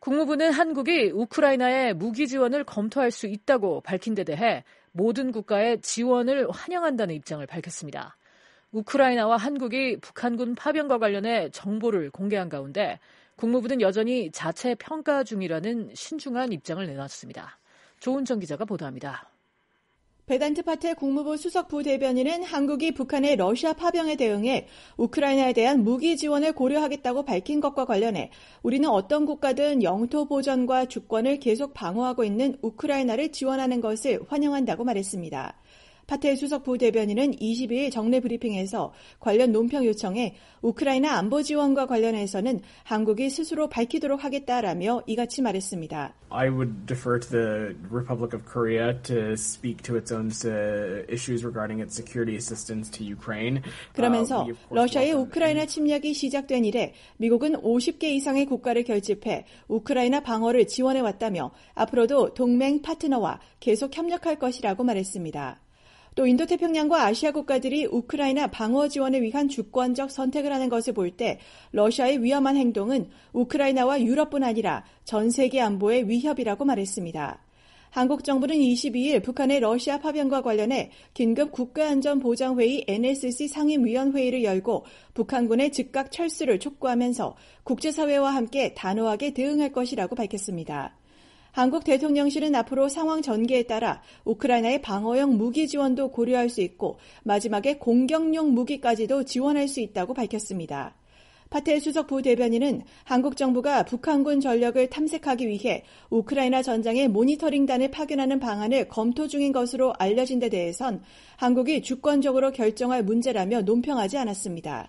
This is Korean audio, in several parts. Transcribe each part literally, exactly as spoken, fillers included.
국무부는 한국이 우크라이나에 무기 지원을 검토할 수 있다고 밝힌 데 대해 모든 국가의 지원을 환영한다는 입장을 밝혔습니다. 우크라이나와 한국이 북한군 파병과 관련해 정보를 공개한 가운데 국무부는 여전히 자체 평가 중이라는 신중한 입장을 내놨습니다. 조은정 기자가 보도합니다. 베단트 파텔 국무부 수석 부대변인은 한국이 북한의 러시아 파병에 대응해 우크라이나에 대한 무기 지원을 고려하겠다고 밝힌 것과 관련해 우리는 어떤 국가든 영토 보전과 주권을 계속 방어하고 있는 우크라이나를 지원하는 것을 환영한다고 말했습니다. 파텔 수석 부대변인은 이십이일 정례 브리핑에서 관련 논평 요청에 우크라이나 안보 지원과 관련해서는 한국이 스스로 밝히도록 하겠다라며 이같이 말했습니다. I would defer to the Republic of Korea to speak to its own issues regarding its security assistance to Ukraine. 그러면서 러시아의 우크라이나 침략이 시작된 이래 미국은 오십 개 이상의 국가를 결집해 우크라이나 방어를 지원해왔다며 앞으로도 동맹 파트너와 계속 협력할 것이라고 말했습니다. 또 인도태평양과 아시아 국가들이 우크라이나 방어 지원을 위한 주권적 선택을 하는 것을 볼 때 러시아의 위험한 행동은 우크라이나와 유럽뿐 아니라 전 세계 안보의 위협이라고 말했습니다. 한국 정부는 이십이일 북한의 러시아 파병과 관련해 긴급 국가안전보장회의 엔에스씨 상임위원회의를 열고 북한군의 즉각 철수를 촉구하면서 국제사회와 함께 단호하게 대응할 것이라고 밝혔습니다. 한국 대통령실은 앞으로 상황 전개에 따라 우크라이나의 방어용 무기 지원도 고려할 수 있고 마지막에 공격용 무기까지도 지원할 수 있다고 밝혔습니다. 파텔 수석 부대변인은 한국 정부가 북한군 전력을 탐색하기 위해 우크라이나 전장에 모니터링단을 파견하는 방안을 검토 중인 것으로 알려진 데 대해선 한국이 주권적으로 결정할 문제라며 논평하지 않았습니다.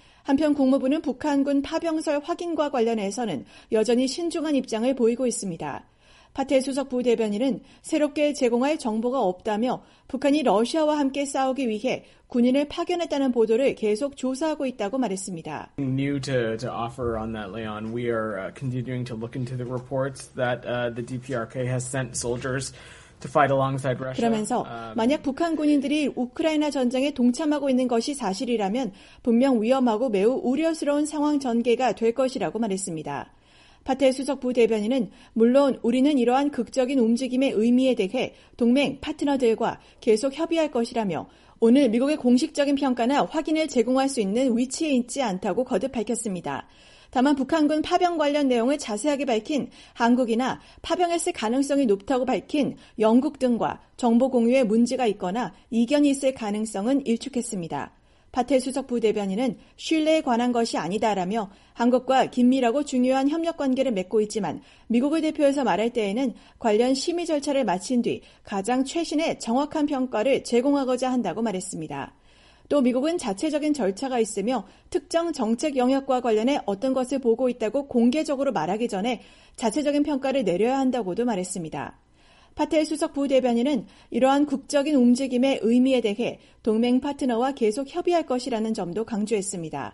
한편 국무부는 북한군 파병설 확인과 관련해서는 여전히 신중한 입장을 보이고 있습니다. 파텔 수석 부대변인은 새롭게 제공할 정보가 없다며 북한이 러시아와 함께 싸우기 위해 군인을 파견했다는 보도를 계속 조사하고 있다고 말했습니다. New to, to offer on that, Leon, we are uh, continuing to look into the reports that uh, the 디피아르케이 has sent soldiers to fight alongside Russia. 그러면서 만약 북한 군인들이 우크라이나 전쟁에 동참하고 있는 것이 사실이라면 분명 위험하고 매우 우려스러운 상황 전개가 될 것이라고 말했습니다. 파텔 수석 부대변인은 물론 우리는 이러한 극적인 움직임의 의미에 대해 동맹 파트너들과 계속 협의할 것이라며 오늘 미국의 공식적인 평가나 확인을 제공할 수 있는 위치에 있지 않다고 거듭 밝혔습니다. 다만 북한군 파병 관련 내용을 자세하게 밝힌 한국이나 파병했을 가능성이 높다고 밝힌 영국 등과 정보 공유에 문제가 있거나 이견이 있을 가능성은 일축했습니다. 파텔 수석 부대변인은 신뢰에 관한 것이 아니다라며 한국과 긴밀하고 중요한 협력 관계를 맺고 있지만 미국을 대표해서 말할 때에는 관련 심의 절차를 마친 뒤 가장 최신의 정확한 평가를 제공하고자 한다고 말했습니다. 또 미국은 자체적인 절차가 있으며 특정 정책 영역과 관련해 어떤 것을 보고 있다고 공개적으로 말하기 전에 자체적인 평가를 내려야 한다고도 말했습니다. 파텔 수석 부대변인은 이러한 국적인 움직임의 의미에 대해 동맹 파트너와 계속 협의할 것이라는 점도 강조했습니다.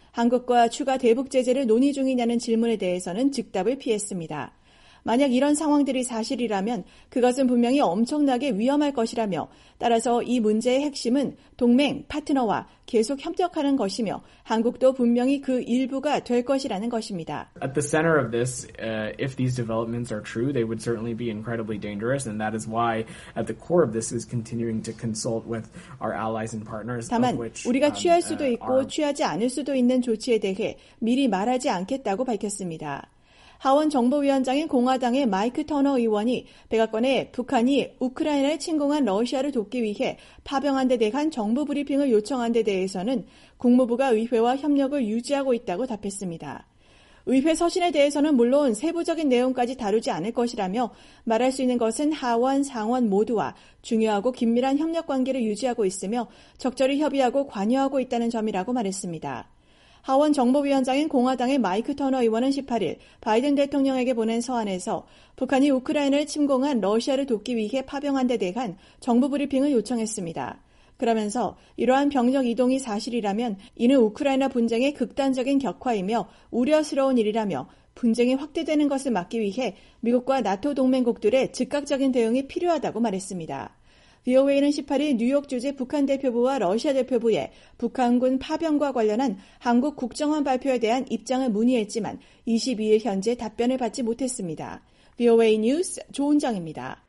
한국과 추가 대북 제재를 논의 중이냐는 질문에 대해서는 즉답을 피했습니다. 만약 이런 상황들이 사실이라면 그것은 분명히 엄청나게 위험할 것이라며 따라서 이 문제의 핵심은 동맹, 파트너와 계속 협력하는 것이며 한국도 분명히 그 일부가 될 것이라는 것입니다. At the center of this, uh, if these developments are true, they would certainly be incredibly dangerous, and that is why at the core of this is continuing to consult with our allies and partners. 다만 which, 우리가 취할 수도 um, 있고 are... 취하지 않을 수도 있는 조치에 대해 미리 말하지 않겠다고 밝혔습니다. 하원 정보위원장인 공화당의 마이크 터너 의원이 백악관에 북한이 우크라이나를 침공한 러시아를 돕기 위해 파병한 데 대한 정부 브리핑을 요청한 데 대해서는 국무부가 의회와 협력을 유지하고 있다고 답했습니다. 의회 서신에 대해서는 물론 세부적인 내용까지 다루지 않을 것이라며 말할 수 있는 것은 하원, 상원 모두와 중요하고 긴밀한 협력 관계를 유지하고 있으며 적절히 협의하고 관여하고 있다는 점이라고 말했습니다. 하원 정보위원장인 공화당의 마이크 터너 의원은 십팔일 바이든 대통령에게 보낸 서한에서 북한이 우크라이나를 침공한 러시아를 돕기 위해 파병한 데 대한 정부 브리핑을 요청했습니다. 그러면서 이러한 병력 이동이 사실이라면 이는 우크라이나 분쟁의 극단적인 격화이며 우려스러운 일이라며 분쟁이 확대되는 것을 막기 위해 미국과 나토 동맹국들의 즉각적인 대응이 필요하다고 말했습니다. 브이오에이는 십팔 일 뉴욕 주재 북한 대표부와 러시아 대표부에 북한군 파병과 관련한 한국 국정원 발표에 대한 입장을 문의했지만 이십이 일 현재 답변을 받지 못했습니다. 브이오에이 뉴스 조은정입니다.